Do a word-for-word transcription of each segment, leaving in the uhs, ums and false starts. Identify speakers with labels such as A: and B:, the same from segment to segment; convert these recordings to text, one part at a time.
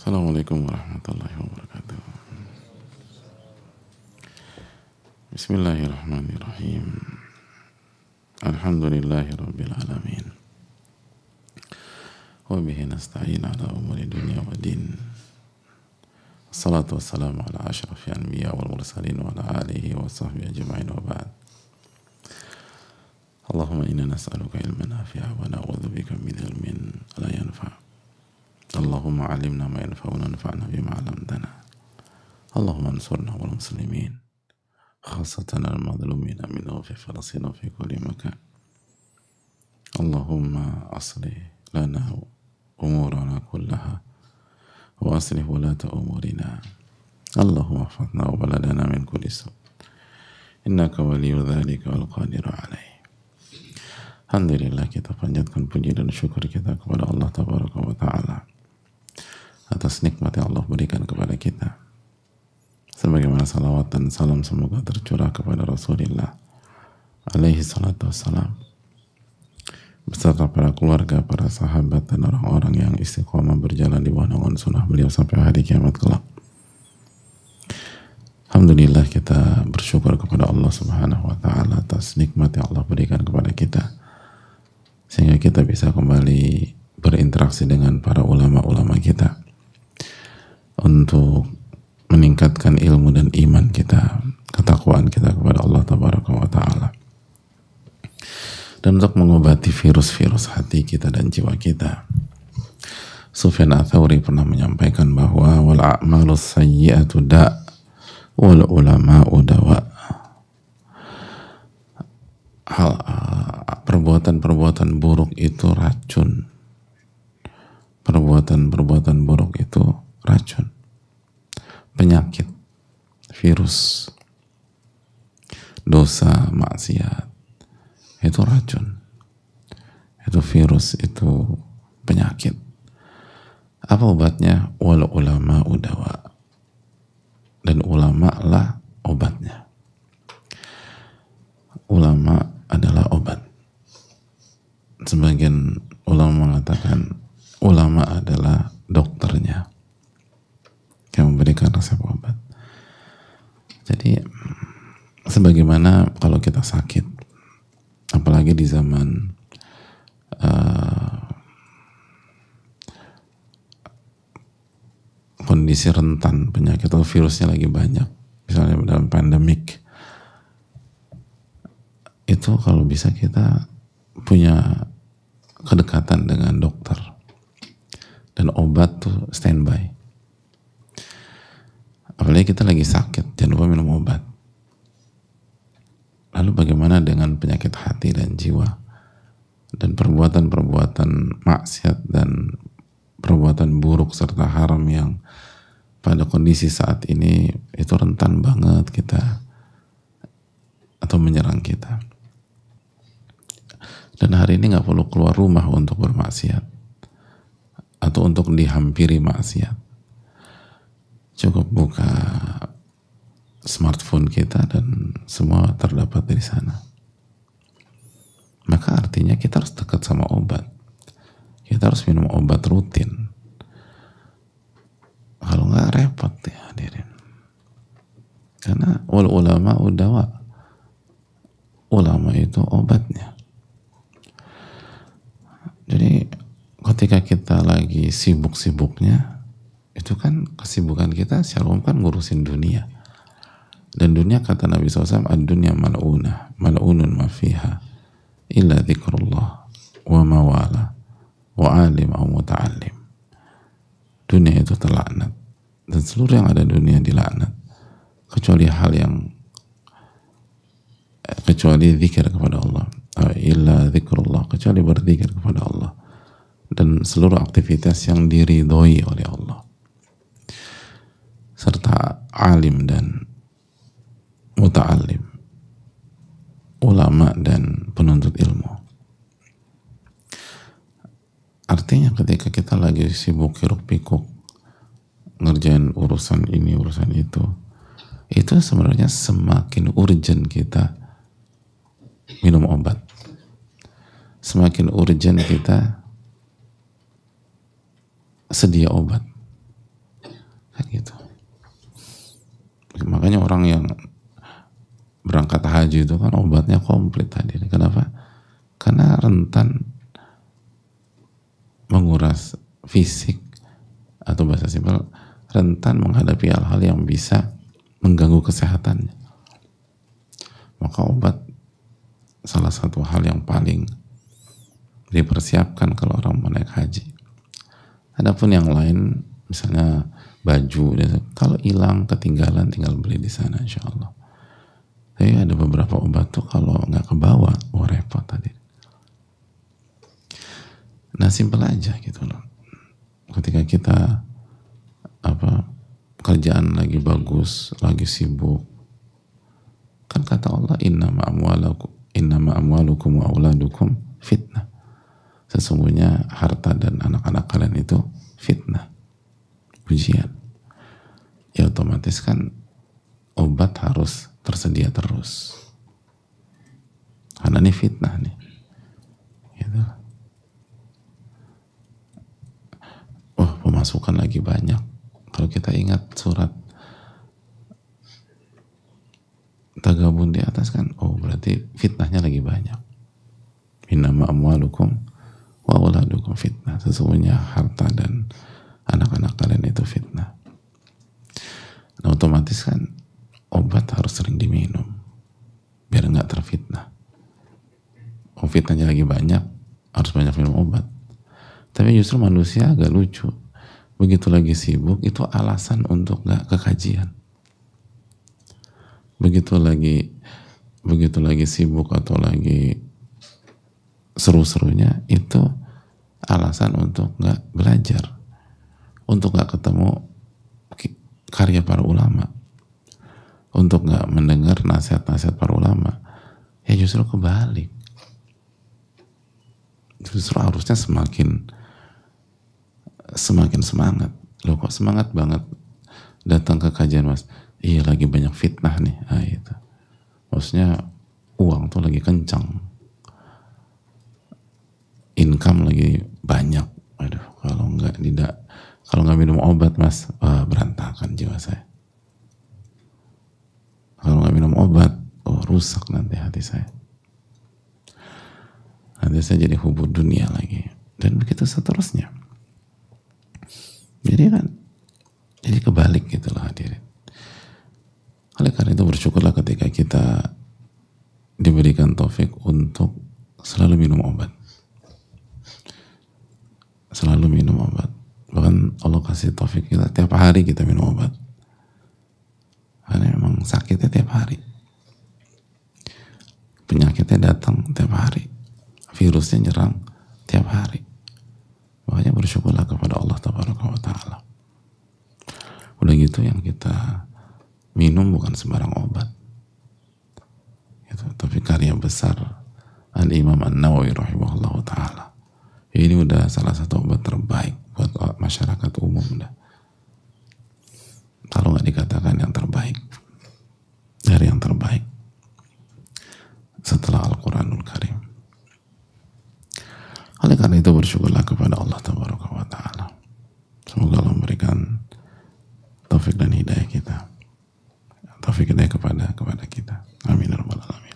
A: Assalamualaikum warahmatullahi wabarakatuh. Bismillahirrahmanirrahim. Alhamdulillahi rabbil alamin. Wa bihi nasta'in ala umuri dunya wa din. Assalatu wassalamu ala asyrafil anbiya wal mursalin wa ala alihi wa sahbihi ajma'in wa ba'd. Allahumma inna nas'aluka ilman nafi'a wa na'udzubika min ilmin la yanfa'. Allahumma alimna ma yanfa'una wanfa'na bima 'allamtana. Allahumma ansurna wal muslimin khassatan al madhlumina minhu fi Falastin wa fi kulli makan. Allahumma aslih lana umurana kullaha wa aslih wulata umurina. Allahumma ihfazna wa baladana min kulli su'. Innaka waliyyu dzalika wal qadiru 'alaih. Alhamdulillah, kita panjatkan puji dan syukur kita kepada Allah Tabaraka wa Ta'ala atas nikmat yang Allah berikan kepada kita, sebagaimana salawat dan salam semoga tercurah kepada Rasulullah alaihi salatu wassalam beserta para keluarga, para sahabat dan orang-orang yang istiqomah berjalan di bawah naungan sunnah beliau sampai hari kiamat kelak. Alhamdulillah, kita bersyukur kepada Allah Subhanahu wa Ta'ala atas nikmat yang Allah berikan kepada kita sehingga kita bisa kembali berinteraksi dengan para ulama-ulama kita untuk meningkatkan ilmu dan iman kita, ketakwaan kita kepada Allah Tabaraka wa Ta'ala, dan untuk mengobati virus-virus hati kita dan jiwa kita. Sufyan Ats-Tsauri pernah menyampaikan bahwa wal a'malus sayyi'atu da' wal ulama'u dawa. Hal perbuatan-perbuatan buruk itu racun. Perbuatan-perbuatan buruk itu racun, penyakit, virus, dosa, maksiat itu racun, itu virus, itu penyakit. Apa obatnya? Wal ulama udawa, dan ulama lah obatnya. Ulama adalah obat. Sebagian ulama mengatakan ulama adalah dokternya yang memberikan resep obat. Jadi sebagaimana kalau kita sakit, apalagi di zaman uh, kondisi rentan penyakit atau virusnya lagi banyak, misalnya dalam pandemik, itu kalau bisa kita punya kedekatan dengan dokter dan obat tuh standby. Apalagi kita lagi sakit, jangan lupa minum obat. Lalu bagaimana dengan penyakit hati dan jiwa dan perbuatan-perbuatan maksiat dan perbuatan buruk serta haram yang pada kondisi saat ini itu rentan banget kita atau menyerang kita. Dan hari ini gak perlu keluar rumah untuk bermaksiat atau untuk dihampiri maksiat. Cukup buka smartphone kita dan semua terdapat dari sana. Maka artinya kita harus dekat sama obat. Kita harus minum obat rutin. Kalau nggak repot ya hadirin. Karena wal ulama udawa. Ulama itu obatnya. Jadi ketika kita lagi sibuk-sibuknya, itu kan kesibukan kita secara umum kan ngurusin dunia. Dan dunia, kata Nabi shallallahu alaihi wasallam, ad-dunya mal'unah, mal'unun ma fiha illa dzikrullah wa mawala wa alim au muta'allim. Dunia itu terlaknat dan seluruh yang ada dunia dilaknat kecuali hal yang kecuali zikir kepada Allah, illa dzikrullah, kecuali berzikir kepada Allah, dan seluruh aktivitas yang diridhoi oleh Allah, serta alim dan muta'alim, ulama dan penuntut ilmu. Artinya ketika kita lagi sibuk hiruk pikuk ngerjain urusan ini urusan itu, itu sebenarnya semakin urgent kita minum obat, semakin urgent kita sedia obat. orang yang berangkat haji itu kan obatnya komplit tadi. Kenapa? Karena rentan menguras fisik, atau bahasa simpel, rentan menghadapi hal-hal yang bisa mengganggu kesehatannya. Maka obat salah satu hal yang paling dipersiapkan kalau orang mau naik haji. Adapun yang lain, misalnya baju, kalau hilang, ketinggalan, tinggal beli di sana insya Allah. Tapi ada beberapa obat tuh kalau nggak kebawa, oh repot tadi. Nah simpel aja gitu loh. Ketika kita apa kerjaan lagi bagus, lagi sibuk, kan kata Allah, innama amwalukum innama amwalukum wa auladukum fitnah. Sesungguhnya harta dan anak-anak kalian itu fitnah, ujian. Ya otomatis kan obat harus tersedia terus. Karena ini fitnah nih. Gitu. Oh, pemasukan lagi banyak. Kalau kita ingat surat Tagabun di atas kan, oh berarti fitnahnya lagi banyak. Innama amwalukum wa auladukum fitnah. Sesungguhnya harta dan anak-anak kalian itu fitnah. Nah otomatis kan obat harus sering diminum biar nggak terfitnah. Oh, fitnahnya lagi banyak, harus banyak minum obat. Tapi justru manusia agak lucu. Begitu lagi sibuk, itu alasan untuk nggak ke kajian. Begitu lagi begitu lagi sibuk atau lagi seru-serunya, itu alasan untuk nggak belajar, untuk nggak ketemu karya para ulama, untuk nggak mendengar nasihat-nasihat para ulama. Ya justru kebalik. Justru harusnya semakin semakin semangat. Loh kok semangat banget datang ke kajian mas? Iya lagi banyak fitnah nih. Nah, itu. Maksudnya uang tuh lagi kencang, income lagi banyak. Aduh, kalau nggak tidak kalau nggak minum obat mas, wah, berantakan jiwa saya. Kalau nggak minum obat, oh rusak nanti hati saya. Nanti saya jadi hubur dunia lagi. Dan begitu seterusnya. Jadi kan, jadi kebalik gitu loh hadirin. Oleh karena itu bersyukurlah ketika kita diberikan taufik untuk selalu minum obat. Selalu minum obat. Bahkan Allah kasih taufik kita tiap hari kita minum obat. Karena memang sakitnya tiap hari. Penyakitnya datang tiap hari. Virusnya nyerang tiap hari. Makanya bersyukurlah kepada Allah Tabaraka wa Ta'ala. Udah gitu yang kita minum bukan sembarang obat. Gitu. Tapi karya besar Al-Imam An-Nawawi rahimahullah ta'ala. Ini udah salah satu obat terbaik buat masyarakat umum. Dah. Kalau nggak dikatakan yang terbaik, dari yang terbaik setelah Al-Quranul Karim. Oleh karena itu bersyukurlah kepada Allah Tabaraka wa Ta'ala. Semoga Allah memberikan taufik dan hidayah kita. Taufik hidayah kepada kepada kita. Amin ya rabbal alamin.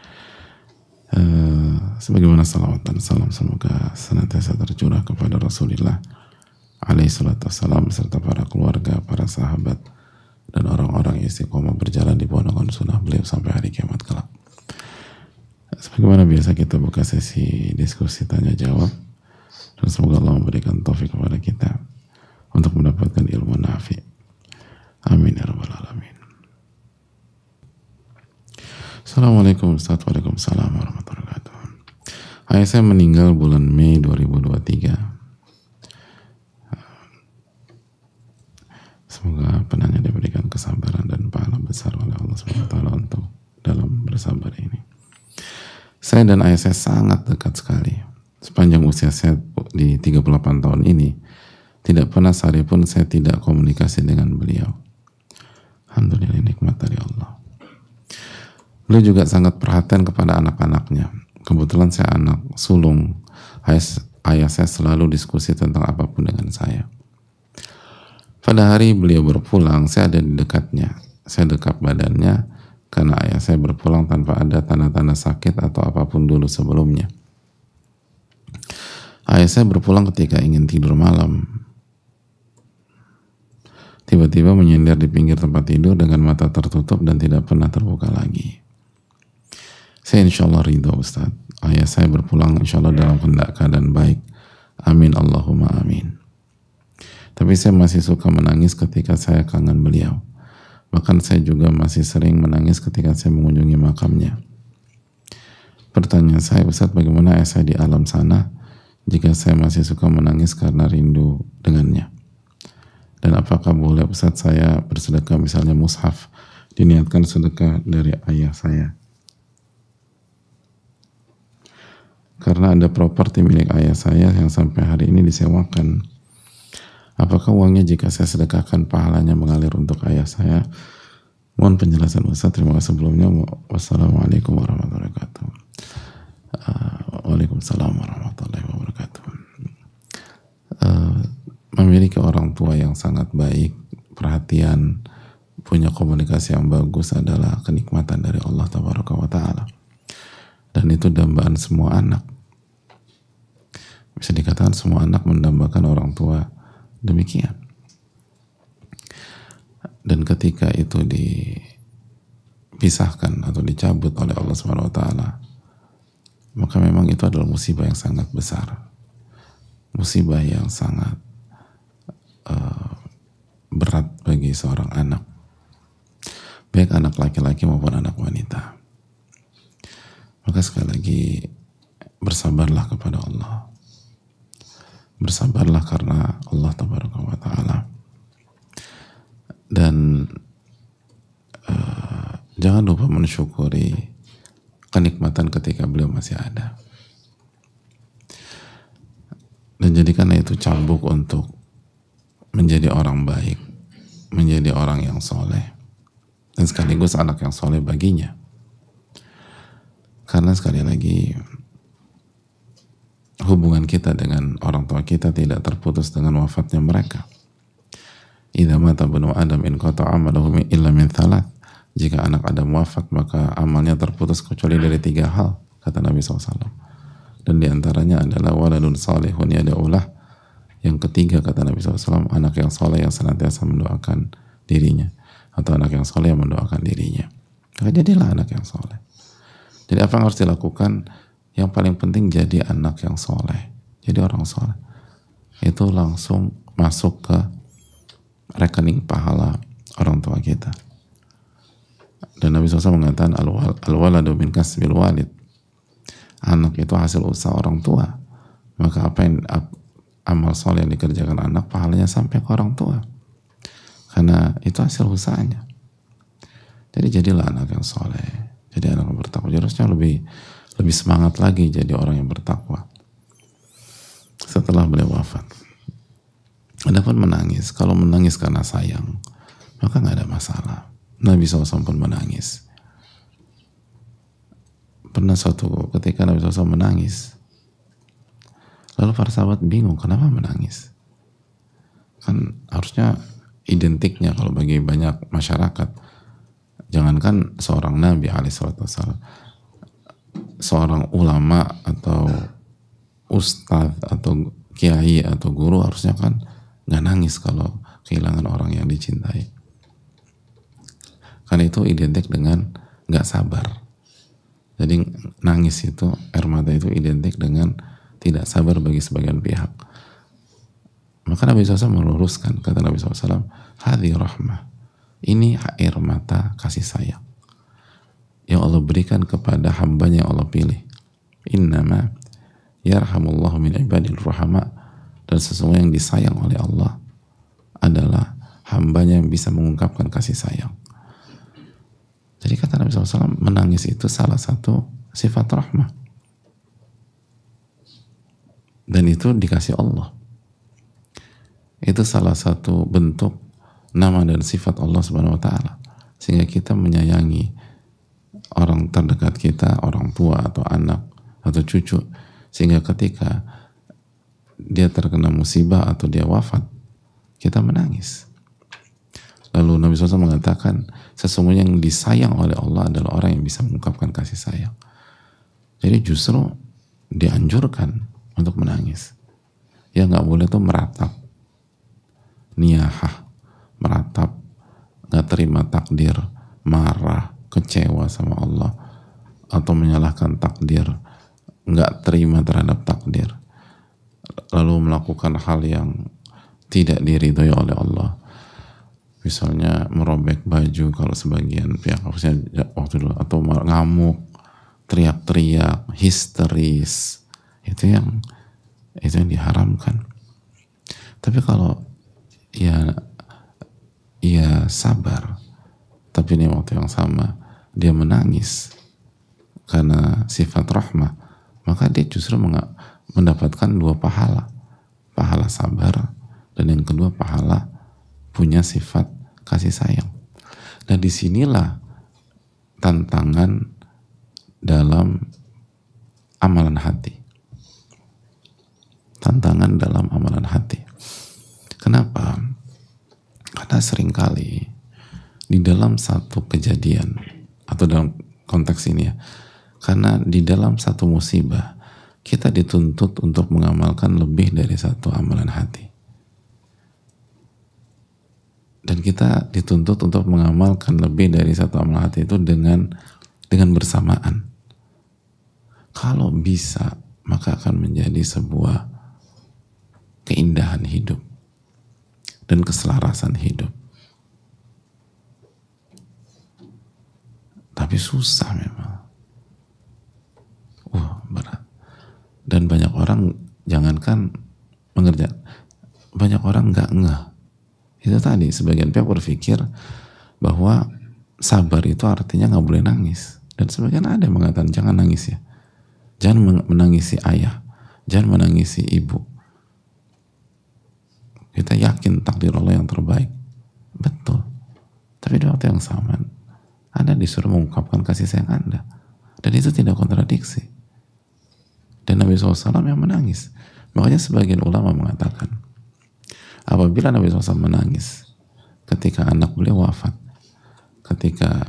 A: Uh, sebagaimana salawat dan salam semoga senantiasa tercurah kepada Rasulullah alaihi salatu wassalam serta para keluarga, para sahabat dan orang-orang yang istiqomah berjalan di bawah naungan sunnah beliau sampai hari kiamat kelak. Sebagaimana biasa kita buka sesi diskusi tanya jawab dan semoga Allah memberikan taufik kepada kita untuk mendapatkan ilmu nafi. Amin ya rabbal alamin. Assalamualaikum Ustaz. Waalaikumsalam warahmatullahi wabarakatuh. Ayah saya meninggal bulan Mei dua ribu dua puluh tiga. Semoga penanya diberikan kesabaran dan pahala besar oleh Allah subhanahu wa taala untuk dalam bersabar ini. Saya dan ayah saya sangat dekat sekali. Sepanjang usia saya di tiga puluh delapan tahun ini, tidak pernah sehari pun saya tidak komunikasi dengan beliau. Alhamdulillah, nikmat dari Allah. Beliau juga sangat perhatian kepada anak-anaknya. Kebetulan saya anak sulung. Ayah, ayah saya selalu diskusi tentang apapun dengan saya. Pada hari beliau berpulang, saya ada di dekatnya. saya dekap badannya karena ayah saya berpulang tanpa ada tanda-tanda sakit atau apapun dulu sebelumnya. Ayah saya berpulang ketika ingin tidur malam. Tiba-tiba menyender di pinggir tempat tidur dengan mata tertutup dan tidak pernah terbuka lagi. Saya insya Allah ridho Ustaz. Ayah saya berpulang insya Allah dalam keadaan baik. Amin Allahumma amin. Tapi saya masih suka menangis ketika saya kangen beliau. Bahkan saya juga masih sering menangis ketika saya mengunjungi makamnya. Pertanyaan saya, Ustaz, bagaimana ayah saya di alam sana jika saya masih suka menangis karena rindu dengannya? Dan apakah boleh Ustaz saya bersedekah misalnya mushaf diniatkan sedekah dari ayah saya? Karena ada properti milik ayah saya yang sampai hari ini disewakan. Apakah uangnya jika saya sedekahkan pahalanya mengalir untuk ayah saya? Mohon penjelasan Ustaz. Terima kasih sebelumnya. Wassalamualaikum warahmatullahi wabarakatuh. Uh, Waalaikumsalam warahmatullahi wabarakatuh. Uh, memiliki orang tua yang sangat baik, perhatian, punya komunikasi yang bagus adalah kenikmatan dari Allah Tabaraka wa Ta'ala. Dan itu dambaan semua anak. Bisa dikatakan semua anak mendambakan orang tua demikian. Dan ketika itu dipisahkan atau dicabut oleh Allah Subhanahu wa Ta'ala, maka memang itu adalah musibah yang sangat besar. Musibah yang sangat uh, berat bagi seorang anak. Baik anak laki-laki maupun anak wanita. Maka sekali lagi bersabarlah kepada Allah. Bersabarlah karena Allah Tabaraka wa Ta'ala. Dan uh, jangan lupa mensyukuri kenikmatan ketika beliau masih ada. Dan jadikanlah itu cambuk untuk menjadi orang baik, menjadi orang yang soleh, dan sekaligus anak yang soleh baginya. Karena sekali lagi hubungan kita dengan orang tua kita tidak terputus dengan wafatnya mereka. Idza mata ibnu Adam inqata'a amaluhu illa min thalath. Jika anak Adam wafat maka amalnya terputus kecuali dari tiga hal, kata Nabi shallallahu alaihi wasallam. Dan diantaranya adalah waladun salihun yad'ulah. Yang ketiga kata Nabi shallallahu alaihi wasallam, anak yang soleh yang senantiasa mendoakan dirinya, atau anak yang soleh yang mendoakan dirinya. Maka jadilah anak yang soleh. Jadi apa yang harus dilakukan? Yang paling penting jadi anak yang soleh, jadi orang soleh. Itu langsung masuk ke rekening pahala orang tua kita. Dan Nabi shallallahu alaihi wasallam mengatakan al-waladu min kasbil walid. Anak itu hasil usaha orang tua. Maka apa yang amal soleh yang dikerjakan anak, pahalanya sampai ke orang tua. Karena itu hasil usahanya. Jadi jadilah anak yang soleh. Jadi anak yang bertakwa. Jadi harusnya lebih lebih semangat lagi jadi orang yang bertakwa setelah beliau wafat. Adapun menangis, kalau menangis karena sayang, maka nggak ada masalah. Nabi shallallahu alaihi wasallam pun menangis. Pernah suatu ketika Nabi shallallahu alaihi wasallam menangis, lalu para sahabat bingung kenapa menangis. Kan harusnya identiknya kalau bagi banyak masyarakat, jangankan seorang Nabi alaihi wasallam, seorang ulama atau ustadz atau kiai atau guru harusnya kan nggak nangis kalau kehilangan orang yang dicintai. Karena itu identik dengan nggak sabar. Jadi nangis itu, air mata itu identik dengan tidak sabar bagi sebagian pihak. Maka Nabi shallallahu alaihi wasallam meluruskan, kata Nabi shallallahu alaihi wasallam, hadhi rahmah. Ini air mata kasih sayang yang Allah berikan kepada hambanya yang Allah pilih. Innama yarhamullahu min ibadil rahama. Dan sesungguhnya yang disayang oleh Allah adalah hambanya yang bisa mengungkapkan kasih sayang. Jadi kata Nabi shallallahu alaihi wasallam, menangis itu salah satu sifat rahmah. Dan itu dikasih Allah. Itu salah satu bentuk nama dan sifat Allah Subhanahu wa Ta'ala. Sehingga kita menyayangi orang terdekat kita, orang tua atau anak atau cucu, sehingga ketika dia terkena musibah atau dia wafat, kita menangis. Lalu Nabi shallallahu alaihi wasallam mengatakan, sesungguhnya yang disayang oleh Allah adalah orang yang bisa mengungkapkan kasih sayang. Jadi justru dianjurkan untuk menangis. Ya nggak boleh tuh meratap, niyahah, meratap, nggak terima takdir, marah, kecewa sama Allah, atau menyalahkan takdir, nggak terima terhadap takdir, lalu melakukan hal yang tidak diridhoi oleh Allah. Misalnya merobek baju kalau sebagian pihak harusnya waktu dulu, atau ngamuk, teriak-teriak, histeris, itu yang itu yang diharamkan. Tapi kalau ya ya sabar, tapi ini waktu yang sama dia menangis karena sifat rahmah, maka dia justru mendapatkan dua pahala, pahala sabar, dan yang kedua pahala punya sifat kasih sayang. Nah disinilah tantangan dalam amalan hati, tantangan dalam amalan hati. Kenapa? Karena seringkali di dalam satu kejadian, atau dalam konteks ini ya, karena di dalam satu musibah kita dituntut untuk mengamalkan lebih dari satu amalan hati, dan kita dituntut untuk mengamalkan lebih dari satu amalan hati itu dengan dengan bersamaan. Kalau bisa, maka akan menjadi sebuah keindahan hidup dan keselarasan hidup. Tapi susah memang. Wah, berat. Dan banyak orang, jangankan mengerjakan, banyak orang nggak ngeh. Itu tadi, sebagian pihak berpikir bahwa sabar itu artinya nggak boleh nangis. Dan sebagian ada yang mengatakan jangan nangis ya, jangan menangisi ayah, jangan menangisi ibu. Kita yakin takdir Allah yang terbaik, betul. Tapi di waktu yang sama, Anda disuruh mengungkapkan kasih sayang Anda, dan itu tidak kontradiksi. Dan Nabi shallallahu alaihi wasallam yang menangis. Makanya sebagian ulama mengatakan, apabila Nabi shallallahu alaihi wasallam menangis ketika anak beliau wafat, ketika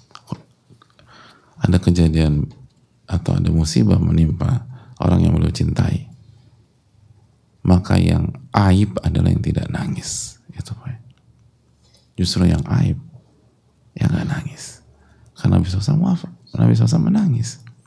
A: ada kejadian atau ada musibah menimpa orang yang beliau cintai, maka yang aib adalah yang tidak nangis. Itu Pak. Justru yang aib yang gak nangis. Karena Nabi shallallahu alaihi wasallam wafat, Nabi shallallahu alaihi wasallam menangis.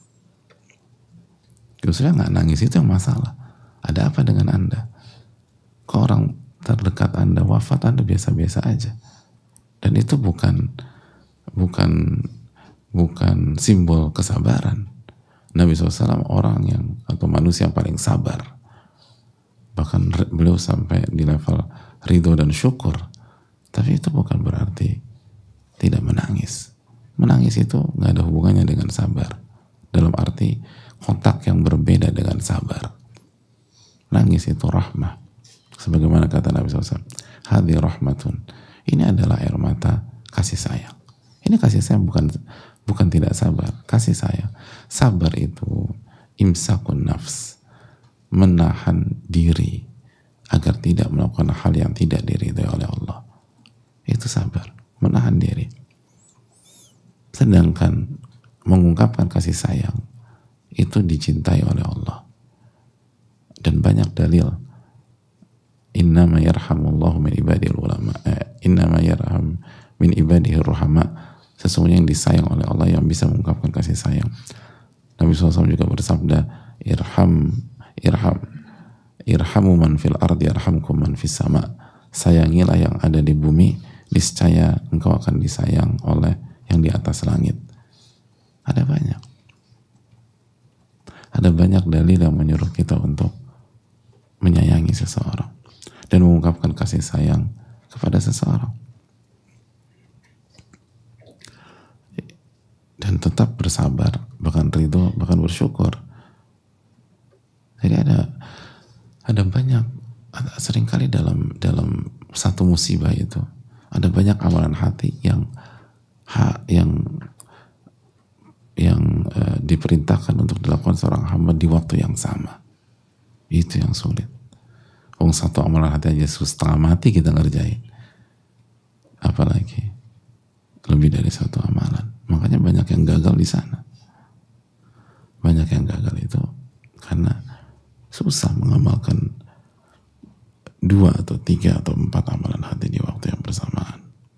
A: Justru yang gak nangis itu yang masalah. Ada apa dengan Anda? Kok orang terdekat Anda wafat, Anda biasa-biasa aja. Dan itu bukan bukan bukan simbol kesabaran. Nabi shallallahu alaihi wasallam orang yang, atau manusia yang paling sabar. Bahkan beliau sampai di level ridho dan syukur. Tapi itu bukan berarti tidak menangis. Menangis itu gak ada hubungannya dengan sabar. Dalam arti kontak yang berbeda dengan sabar. Nangis itu rahmah. Sebagaimana kata Nabi shallallahu alaihi wasallam, hadhi rahmatun. Ini adalah air mata kasih sayang. Ini kasih sayang, bukan bukan tidak sabar, kasih sayang. Sabar itu imsakun nafs, menahan diri agar tidak melakukan hal yang tidak diridhai oleh Allah. Itu sabar, menahan diri. Sedangkan mengungkapkan kasih sayang itu dicintai oleh Allah. Dan banyak dalil, innama yarhamullahu min ibadihil ulama, eh, innama yarham min ibadihi ruhama, sesungguhnya yang disayang oleh Allah yang bisa mengungkapkan kasih sayang. Nabi shallallahu alaihi wasallam juga bersabda, irham irham irhamu man fil ardi yarhamkum man fis sama. Sayangilah yang ada di bumi, niscaya engkau akan disayang oleh yang di atas langit. Ada banyak ada banyak dalil yang menyuruh kita untuk menyayangi seseorang dan mengungkapkan kasih sayang kepada seseorang, dan tetap bersabar, bahkan ridho, bahkan bersyukur. Jadi ada ada banyak, ada, seringkali dalam dalam satu musibah itu ada banyak amalan hati yang ha, yang yang uh, diperintahkan untuk dilakukan seorang hamba di waktu yang sama. Itu yang sulit. Wong satu amalan hati aja setengah mati kita ngerjain, apalagi lebih dari satu amalan. Makanya banyak yang gagal di sana. Banyak yang gagal itu karena susah mengamalkan dua atau tiga atau empat amalan hati di waktu yang bersamaan.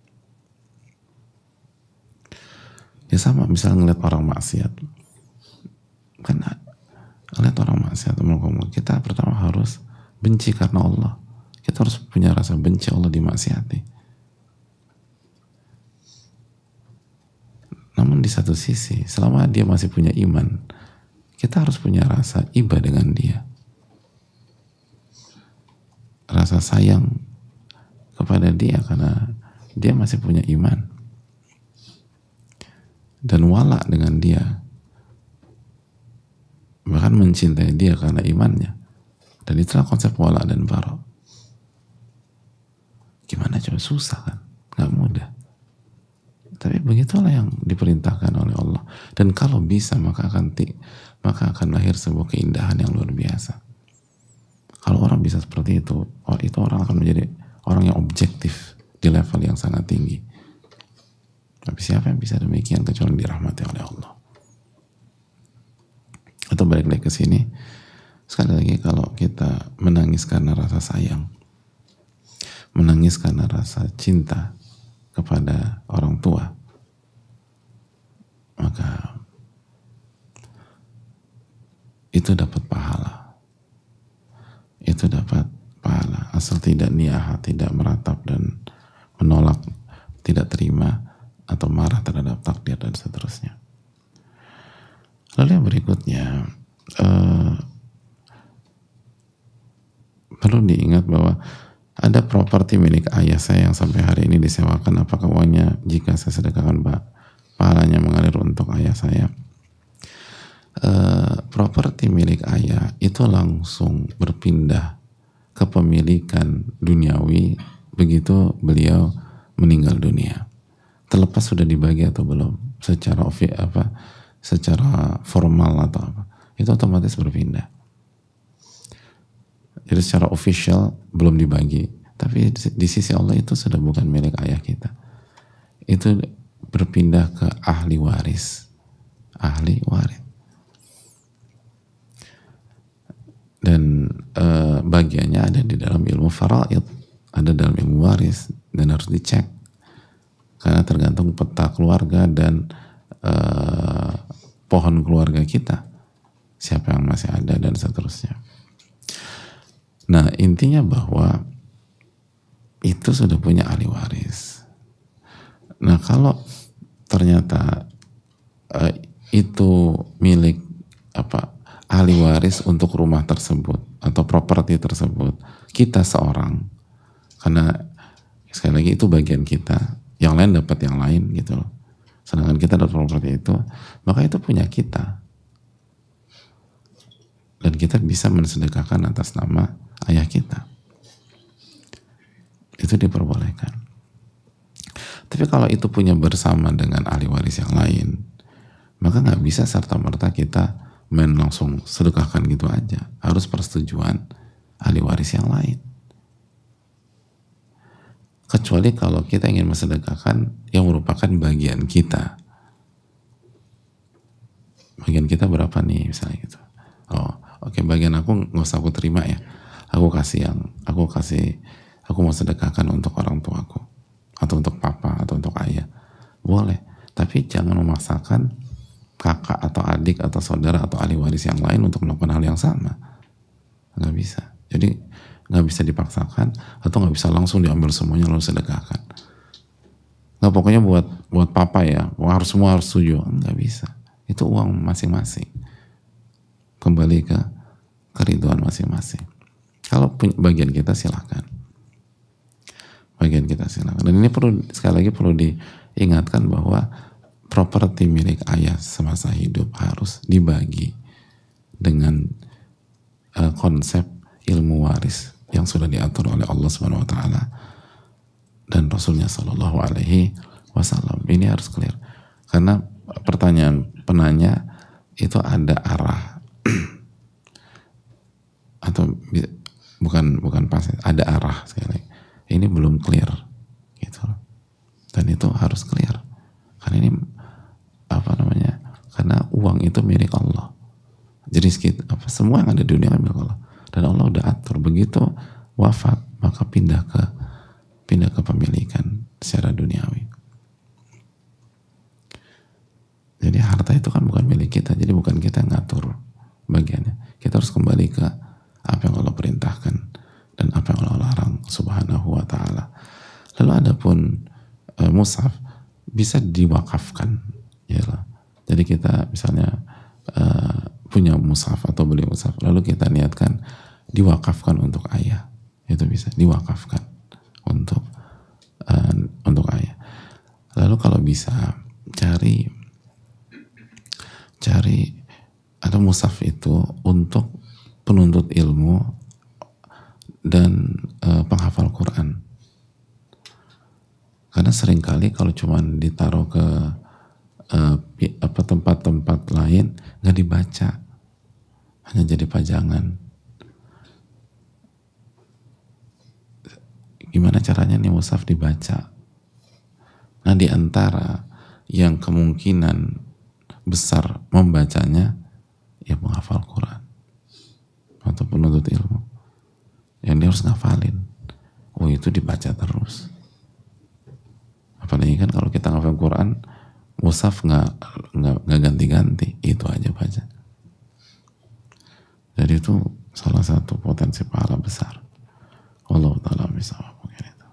A: Ya sama, misalnya ngeliat orang maksiat, kan ngeliat orang maksiat, kita pertama harus benci karena Allah. Kita harus punya rasa benci Allah dimaksiati. Namun di satu sisi, selama dia masih punya iman, kita harus punya rasa iba dengan dia. Rasa sayang kepada dia karena dia masih punya iman. Dan wala dengan dia. Bahkan mencintai dia karena imannya. Dan itulah konsep wala dan bara. Gimana coba, susah kan? Gak mudah. Tapi begitulah yang diperintahkan oleh Allah. Dan kalau bisa maka akan maka akan lahir sebuah keindahan yang luar biasa. Kalau orang bisa seperti itu, oh, itu orang akan menjadi orang yang objektif di level yang sangat tinggi. Tapi siapa yang bisa demikian kecuali dirahmati oleh Allah. Atau balik lagi ke sini, sekali lagi kalau kita menangis karena rasa sayang, menangis karena rasa cinta kepada orang tua, maka itu dapat pahala. Itu dapat pahala asal tidak niyah, tidak meratap dan menolak, tidak terima atau marah terhadap takdir dan seterusnya. Lalu yang berikutnya, uh, perlu diingat bahwa ada properti milik ayah saya yang sampai hari ini disewakan. Apakah uangnya jika saya sedekahkan pahalanya mengalir untuk ayah saya? Uh, properti milik ayah itu langsung berpindah ke pemilikan duniawi begitu beliau meninggal dunia. Terlepas sudah dibagi atau belum, secara apa, secara formal atau apa, itu otomatis berpindah. Jadi secara official belum dibagi, tapi di sisi Allah itu sudah bukan milik ayah kita. Itu berpindah ke ahli waris, ahli waris. Dan e, bagiannya ada di dalam ilmu faraid, ada dalam ilmu waris, dan harus dicek. Karena tergantung peta keluarga dan uh, pohon keluarga kita, siapa yang masih ada dan seterusnya. Nah intinya bahwa itu sudah punya ahli waris. Nah kalau ternyata uh, itu milik apa ahli waris untuk rumah tersebut atau properti tersebut, kita seorang, karena sekali lagi itu bagian kita, yang lain dapat yang lain gitu loh. Sedangkan kita dapat properti itu, maka itu punya kita. Dan kita bisa mensedekahkan atas nama ayah kita. Itu diperbolehkan. Tapi kalau itu punya bersama dengan ahli waris yang lain, maka nggak bisa serta-merta kita main langsung sedekahkan gitu aja. Harus persetujuan ahli waris yang lain. Kecuali kalau kita ingin mensedekahkan yang merupakan bagian kita. Bagian kita berapa nih misalnya gitu. Oh, oke okay, bagian aku nggak usah aku terima ya. Aku kasih yang, aku kasih, aku mau sedekahkan untuk orang tuaku. Atau untuk papa, atau untuk ayah. Boleh. Tapi jangan memaksakan kakak atau adik atau saudara atau ahli waris yang lain untuk melakukan hal yang sama. Nggak bisa. Jadi nggak bisa dipaksakan atau nggak bisa langsung diambil semuanya lalu sedekahkan. Nggak, pokoknya buat buat papa ya, harus semua harus setuju. Nggak bisa. Itu uang masing-masing. Kembali ke keriduan masing-masing. Kalau bagian kita silakan. Bagian kita silakan. Dan ini perlu sekali lagi perlu diingatkan bahwa properti milik ayah semasa hidup harus dibagi dengan uh, konsep ilmu waris yang sudah diatur oleh Allah Subhanahu wa taala dan Rasulnya Shallallahu alaihi wasallam. Ini harus clear. Karena pertanyaan penanya itu ada arah atau bukan bukan pas, ada arah sekali. Ini belum clear gitu. rizki, apa semua yang ada di dunia milik Allah. Dan Allah udah atur, begitu wafat maka pindah ke pindah ke pemilikan secara duniawi. Jadi harta itu kan bukan milik kita, jadi bukan kita yang ngatur bagiannya. Kita harus kembali ke apa yang Allah perintahkan dan apa yang Allah larang subhanahu wa ta'ala. Lalu adapun e, mushaf bisa diwakafkan, ya lah. Jadi kita misalnya e, punya mushaf atau beli mushaf, lalu kita niatkan diwakafkan untuk ayah, itu bisa diwakafkan untuk uh, untuk ayah. Lalu kalau bisa cari cari atau mushaf itu untuk penuntut ilmu dan uh, penghafal Quran. Karena seringkali kalau cuma ditaruh ke uh, apa tempat-tempat lain nggak dibaca, hanya jadi pajangan. Gimana caranya nih mushaf dibaca? Nah, di antara yang kemungkinan besar membacanya ya menghafal Quran atau penuntut ilmu yang dia harus ngafalin. Oh, itu dibaca terus. Apalagi kan kalau kita ngafal Quran, mushaf nggak nggak nggak ganti-ganti, itu aja baca. Jadi itu salah satu potensi pahala besar. Allah Ta'ala bisa mungkin itu.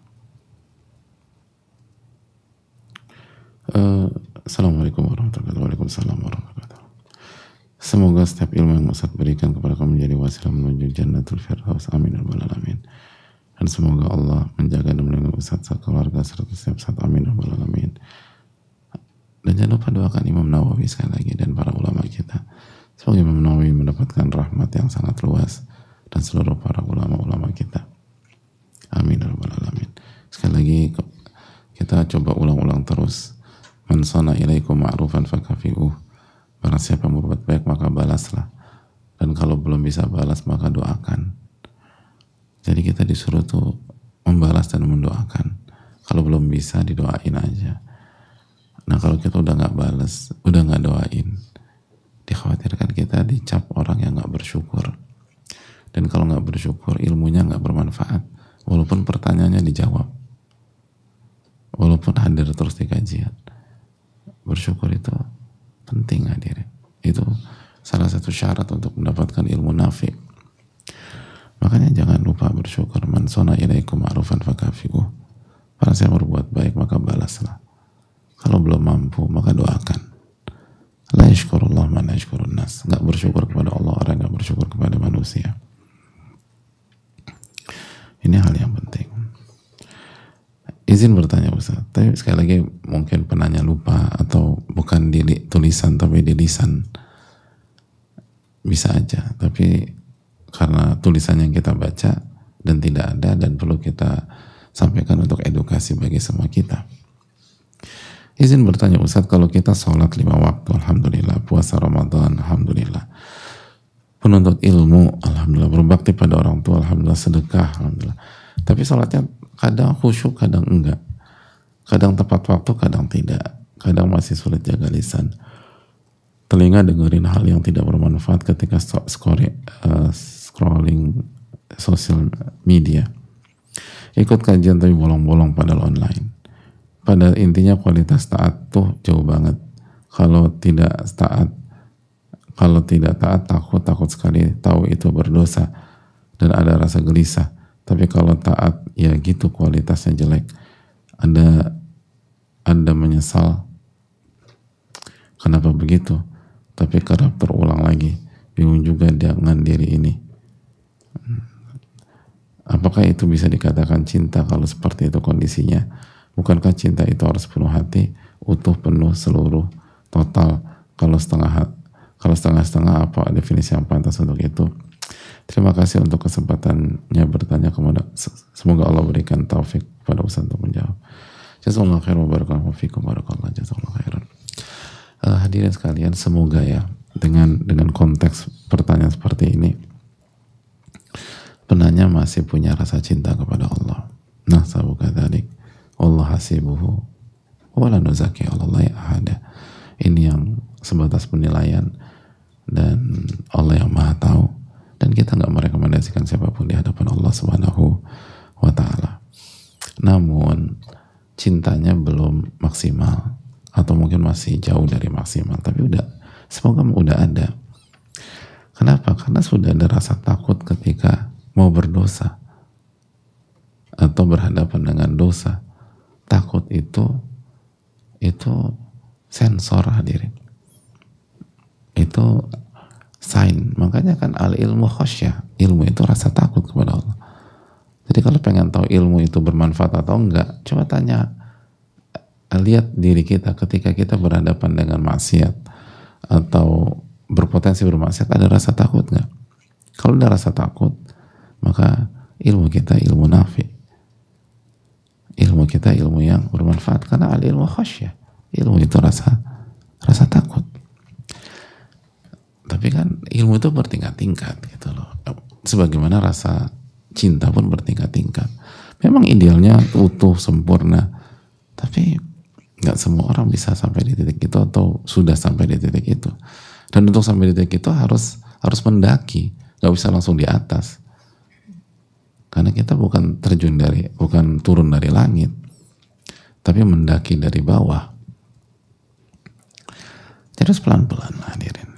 A: Uh, Assalamualaikum warahmatullahi wabarakatuh. Waalaikumsalam warahmatullahi wabarakatuh. Semoga setiap ilmu yang Ustaz berikan kepada kamu menjadi wasilah menuju Jannatul Firdaus. Amin ya rabbal alamin. Dan semoga Allah menjaga dan melindungi Ustaz serta keluarga serta setiap saat. Amin ya rabbal alamin. Dan jangan lupa doakan Imam Nawawi sekali lagi dan para ulama kita. Semoga Imam Nawawi mendapatkan rahmat yang sangat luas dan seluruh para ulama-ulama kita. Amin ya rabbal alamin. Sekali lagi kita coba ulang-ulang terus. Man sana ilaikum ma'rufan fakafi'uh. Barang siapa yang berbuat baik maka balaslah. Dan kalau belum bisa balas maka doakan. Jadi kita disuruh tuh membalas dan mendoakan. Kalau belum bisa didoain aja. Nah kalau kita udah nggak balas, udah nggak doain, dikhawatirkan kita dicap orang yang nggak bersyukur. Dan kalau nggak bersyukur ilmunya nggak bermanfaat. Walaupun pertanyaannya dijawab, walaupun hadir terus di kajian, bersyukur itu penting hadirin. Itu salah satu syarat untuk mendapatkan ilmu nafi. Makanya jangan lupa bersyukur. Man sona ilaikum ma'rufan fakafi'uh. Para saya berbuat baik maka balaslah. Kalau belum mampu maka doakan. La yashkurullah man la yashkurun nas. Nggak bersyukur kepada Allah orang nggak bersyukur kepada manusia. Ini hal yang penting. Izin bertanya Ustaz, tapi sekali lagi mungkin penanya lupa atau bukan di tulisan tapi di lisan. Bisa aja, tapi karena tulisan yang kita baca dan tidak ada dan perlu kita sampaikan untuk edukasi bagi semua kita. Izin bertanya Ustaz, kalau kita sholat lima waktu, alhamdulillah, puasa Ramadan, alhamdulillah, penuntut ilmu, alhamdulillah, berbakti pada orang tua, alhamdulillah, sedekah, alhamdulillah. Tapi sholatnya kadang khusyuk, kadang enggak. Kadang tepat waktu, kadang tidak. Kadang masih sulit jaga lisan. Telinga dengerin hal yang tidak bermanfaat ketika scrolling, uh, scrolling sosial media. Ikut kajian tapi bolong-bolong padahal online. Pada intinya kualitas taat tuh jauh banget. Kalau tidak taat, kalau tidak taat takut, takut sekali tahu itu berdosa dan ada rasa gelisah. Tapi kalau taat ya gitu kualitasnya jelek. Anda Anda menyesal kenapa begitu? Tapi kerap terulang lagi. Bingung juga dengan diri ini. Apakah itu bisa dikatakan cinta kalau seperti itu kondisinya? Bukankah cinta itu harus penuh hati, utuh, penuh, seluruh, total? Kalau setengah kalau setengah-setengah apa definisi yang pantas untuk itu? Terima kasih untuk kesempatannya bertanya kepada, semoga Allah berikan taufik kepada Ustaz untuk menjawab. Jazakallahu khairan wa barakallahu fikum barakallahu jazakallahu khairan. Uh, hadirin sekalian, semoga ya dengan dengan konteks pertanyaan seperti ini penanya masih punya rasa cinta kepada Allah. Nah, sabuka dzalik. Allah hasibuhu wa la nuzaki 'ala Allahi ahada. Ini yang sebatas penilaian dan Allah yang maha tahu, dan kita nggak merekomendasikan siapapun di hadapan Allah Subhanahu wa ta'ala. Namun cintanya belum maksimal, atau mungkin masih jauh dari maksimal, tapi udah, semoga udah ada. Kenapa? Karena sudah ada rasa takut ketika mau berdosa atau berhadapan dengan dosa. Takut itu itu sensor, hadirin. Itu sign. Makanya kan al ilmu khasyah, ilmu itu rasa takut kepada Allah. Jadi kalau pengen tahu ilmu itu bermanfaat atau enggak, coba tanya, lihat diri kita ketika kita berhadapan dengan maksiat atau berpotensi bermaksiat, ada rasa takut enggak? Kalau ada rasa takut, maka ilmu kita ilmu nafi, ilmu kita ilmu yang bermanfaat, karena al ilmu khasyah, ilmu itu rasa rasa takut. Tapi kan ilmu itu bertingkat-tingkat gitu loh. Sebagaimana rasa cinta pun bertingkat-tingkat. Memang idealnya utuh, sempurna, tapi nggak semua orang bisa sampai di titik itu atau sudah sampai di titik itu. Dan untuk sampai di titik itu harus harus mendaki, nggak bisa langsung di atas. Karena kita bukan terjun dari, bukan turun dari langit, tapi mendaki dari bawah. Jadi harus pelan-pelan, hadirin.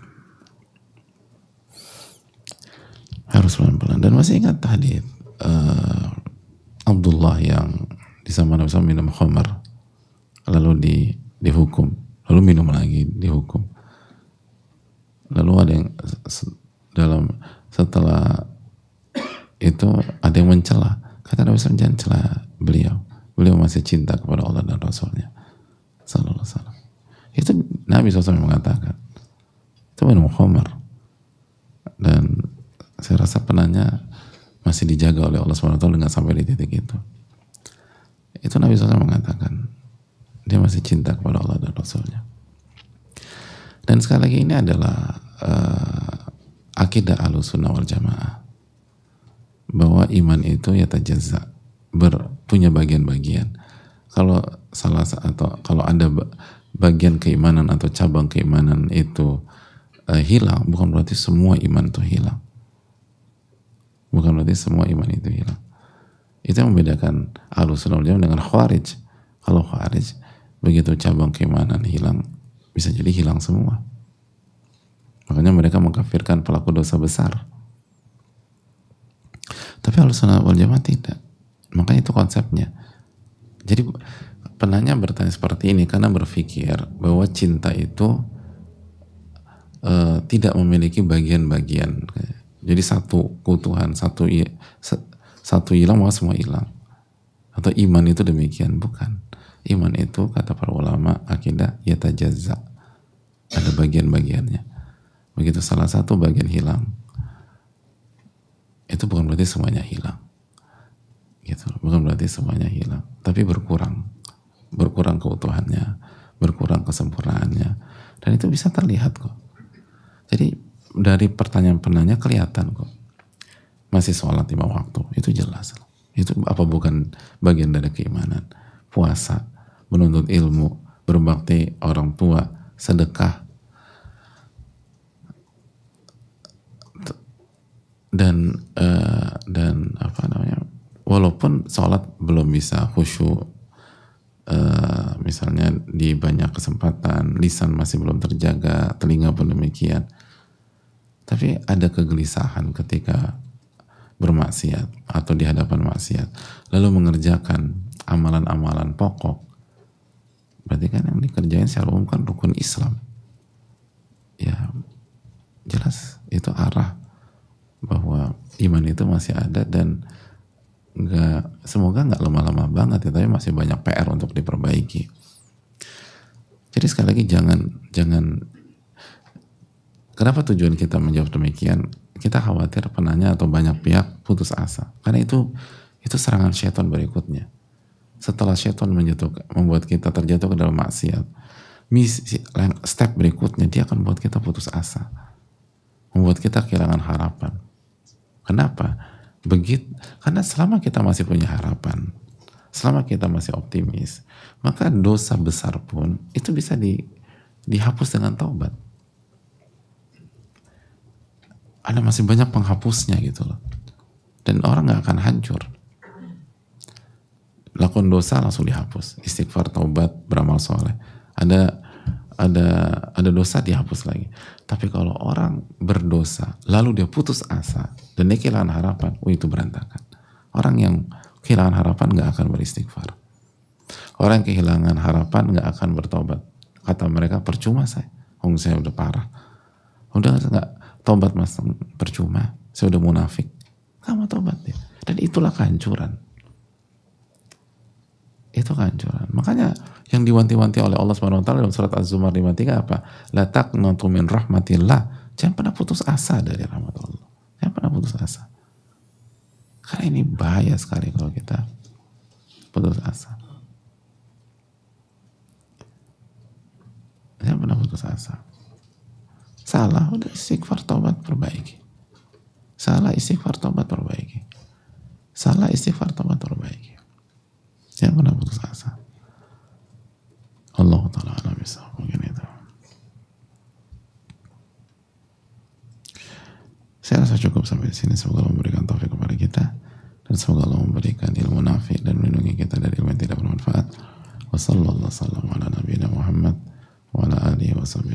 A: Harus pelan-pelan. Dan masih ingat tadi uh, Abdullah yang di zaman Nabi shallallahu alaihi wasallam minum khamar, lalu di, dihukum, lalu minum lagi, dihukum. Lalu ada yang dalam setelah itu ada yang mencela, kata Nabi shallallahu alaihi wasallam, jangan cela beliau, beliau masih cinta kepada Allah dan Rasulnya sallallahu alaihi wasallam. Itu Nabi shallallahu alaihi wasallam mengatakan itu minum khamar. Dan saya rasa penanya masih dijaga oleh Allah subhanahu wa taala dengan sampai di titik itu. Itu Nabi shallallahu alaihi wasallam mengatakan dia masih cinta kepada Allah dan Rasulnya. Dan sekali lagi ini adalah uh, akidah Ahlussunnah wal Jamaah, bahwa iman itu ya tajazza, ber, punya bagian-bagian. Kalau salah atau kalau ada bagian keimanan atau cabang keimanan itu uh, hilang, bukan berarti semua iman itu hilang. Bukan berarti semua iman itu hilang. Itu yang membedakan Ahlussunnah wal Jamaah dengan Khawarij. Kalau Khawarij, begitu cabang keimanan hilang, bisa jadi hilang semua. Makanya mereka mengkafirkan pelaku dosa besar. Tapi Ahlussunnah wal Jamaah tidak. Makanya itu konsepnya. Jadi penanya bertanya seperti ini karena berpikir bahwa cinta itu uh, tidak memiliki bagian-bagian. Jadi satu keutuhan, satu satu hilang maka semua hilang. Atau iman itu demikian, bukan. Iman itu kata para ulama akidah yatajazza, ada bagian-bagiannya. Begitu salah satu bagian hilang, itu bukan berarti semuanya hilang. Gitu, bukan berarti semuanya hilang, tapi berkurang, berkurang keutuhannya, berkurang kesempurnaannya, dan itu bisa terlihat kok. Jadi dari pertanyaan penanya kelihatan kok, masih sholat lima waktu, itu jelas. Itu apa bukan bagian dari keimanan? Puasa, menuntut ilmu, berbakti orang tua, sedekah, dan uh, dan apa namanya? Walaupun sholat belum bisa khusyuk, uh, misalnya di banyak kesempatan lisan masih belum terjaga, telinga pun demikian. Tapi ada kegelisahan ketika bermaksiat atau di hadapan maksiat, lalu mengerjakan amalan-amalan pokok. Berarti kan yang dikerjain secara umum kan rukun Islam. Ya jelas itu arah bahwa iman itu masih ada dan nggak, semoga nggak lemah-lemah banget ya, tapi masih banyak P R untuk diperbaiki. Jadi sekali lagi jangan jangan kenapa tujuan kita menjawab demikian? Kita khawatir penanya atau banyak pihak putus asa. Karena itu itu serangan syaitan berikutnya. Setelah syaitan menjatuh, membuat kita terjatuh ke dalam maksiat, misi, step berikutnya dia akan membuat kita putus asa, membuat kita kehilangan harapan. Kenapa? Begitu, karena selama kita masih punya harapan, selama kita masih optimis, maka dosa besar pun itu bisa di, dihapus dengan taubat. ada masih banyak penghapusnya gitu loh. Dan orang nggak akan hancur. Lakukan dosa langsung dihapus, istighfar, taubat, beramal soleh. Ada ada ada dosa dihapus lagi. Tapi kalau orang berdosa lalu dia putus asa dan dia kehilangan harapan, oh itu berantakan. Orang yang kehilangan harapan nggak akan beristighfar. Orang yang kehilangan harapan nggak akan bertobat. Kata mereka, percuma saya, oh saya udah parah. Udah nggak tobat mas, percuma. Saya udah munafik, nggak mau tobat dia. Dan itulah kehancuran. Itu kehancuran. Makanya yang diwanti-wanti oleh Allah Subhanahu wa taala dalam surat Az-Zumar lima puluh tiga apa? La taqnatu min rahmatillah. Jangan pernah putus asa dari rahmat Allah. Jangan pernah putus asa. Karena ini bahaya sekali kalau kita putus asa. Jangan pernah putus asa. Salah, udah istighfar, taubat, perbaiki. Salah, istighfar, taubat, perbaiki. Salah, istighfar, taubat, perbaiki. Jangan pernah putus asa. Allah Ta'ala alam bisa. Mungkin itu. Saya rasa cukup sampai di sini. Semoga Allah memberikan taufik kepada kita. Dan semoga Allah memberikan ilmu nafi dan melindungi kita dari ilmu yang tidak bermanfaat. Wa sallallahu sallam ala nabiyina Muhammad wa ala alihi wa sahbihi